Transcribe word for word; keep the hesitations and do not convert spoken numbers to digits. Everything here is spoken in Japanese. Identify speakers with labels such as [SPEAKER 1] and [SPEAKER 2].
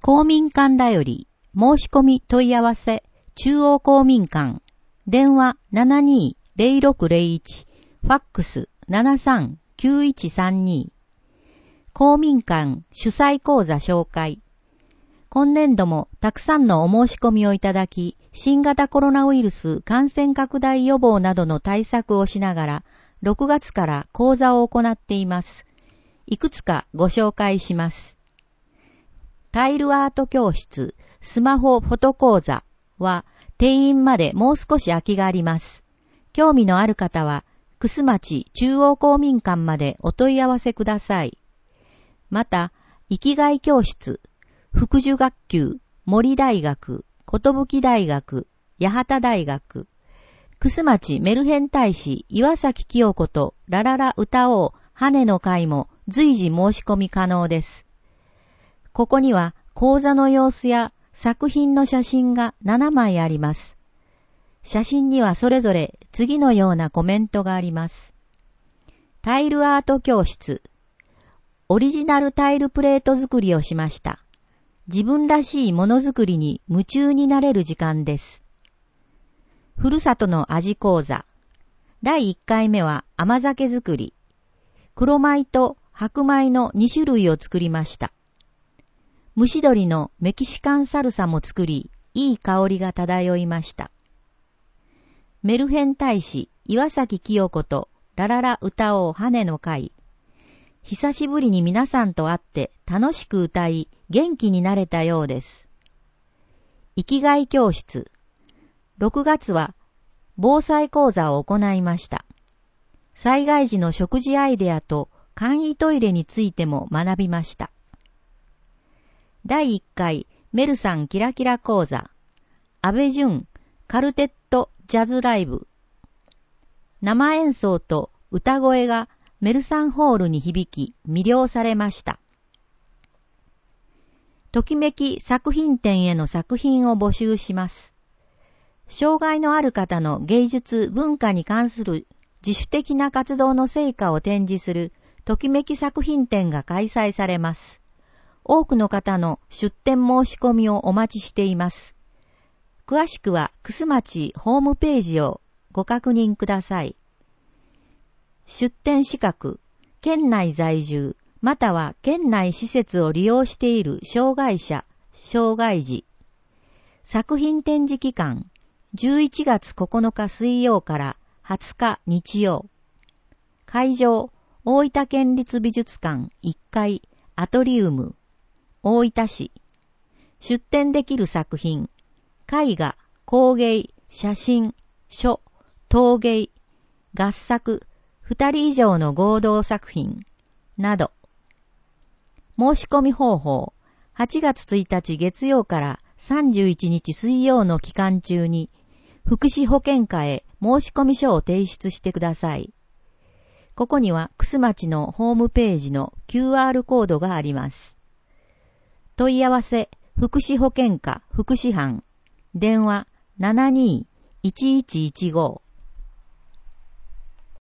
[SPEAKER 1] 公民館だより申し込み問い合わせ中央公民館電話 ななにーぜろろくぜろいち ファックス ななさんきゅういちさんに公民館主催講座紹介。今年度もたくさんのお申し込みをいただき、新型コロナウイルス感染拡大予防などの対策をしながら、ろくがつから講座を行っています。いくつかご紹介します。タイルアート教室スマホフォト講座は定員までもう少し空きがあります。興味のある方は、楠町中央公民館までお問い合わせください。また、生きがい教室福寿学級、森大学、寿大学、八幡大学、楠町メルヘン大使岩崎清子とラララ歌おう羽の会も随時申し込み可能です。ここには講座の様子や作品の写真がななまいあります。写真にはそれぞれ次のようなコメントがあります。タイルアート教室、オリジナルタイルプレート作りをしました。自分らしいものづくりに夢中になれる時間です。ふるさとの味講座。だいいっかいめは甘酒作り。黒米と白米のにしゅるいを作りました。蒸し鶏のメキシカンサルサも作り、いい香りが漂いました。メルヘン大使岩崎清子とラララ歌おう羽の会。久しぶりに皆さんと会って楽しく歌い、元気になれたようです。生きがい教室。ろくがつは防災講座を行いました。災害時の食事アイデアと簡易トイレについても学びました。だいいっかいメルさんキラキラ講座。安倍淳カルテットジャズライブ。生演奏と歌声がメルサンホールに響き魅了されました。ときめき作品展への作品を募集します。障害のある方の芸術文化に関する自主的な活動の成果を展示するときめき作品展が開催されます。多くの方の出展申し込みをお待ちしています。詳しくは楠町ホームページをご確認ください。出展資格、県内在住、または県内施設を利用している障害者、障害児。作品展示期間、じゅういちがつここのか水曜からはつか日曜。会場、大分県立美術館いっかいアトリウム、大分市。出展できる作品、絵画、工芸、写真、書、陶芸、合作、二人以上の合同作品など。申し込み方法、はちがつついたち月曜からさんじゅういちにち水曜の期間中に福祉保健課へ申し込み書を提出してください。ここには楠町のホームページの キューアール コードがあります。問い合わせ福祉保健課福祉班電話 ななにーいちいちいちご